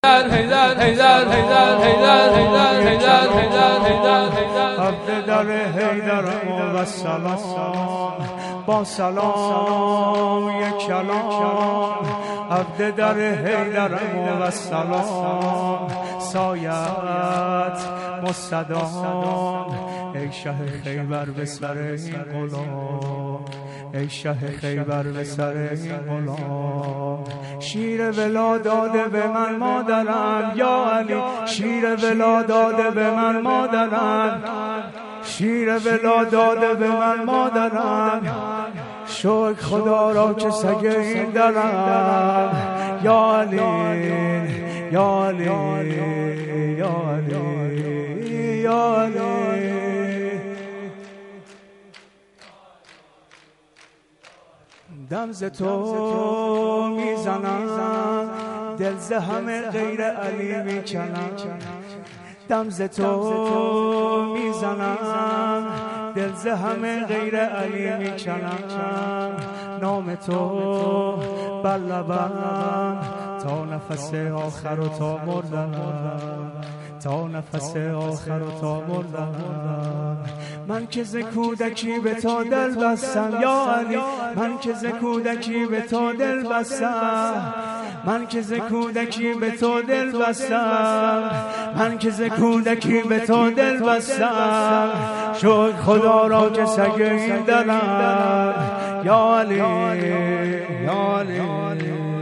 عبد در حیدر و سلام با سلام یک کلام عبد در حیدر و سلام سایت مستدام ای شه خیبر به سر این غلام ای شه خیبر به سر این غلام شیر ولا داده به من مادرم یا علی شیر ولا داده به من مادرم شیر ولا داده به من مادرم شکر خدا را که سگ این درم یا علی یا علی یا علی یا علی دم ز تو میزنم دل ز همه غیر علی میکنم دم ز تو میزنم دل ز همه غیر علی میکنم نام تو بر لبم تا نفس آخر و تا مردم تا نفس آخر و تا مردم من که ز کودکی به تو دل بستم یا علی من که ز کودکی به تو دل بستم من که ز کودکی به تو دل بستم من که ز کودکی به تو دل بستم شکر خدا را که سگ این دلم یا علی یا علی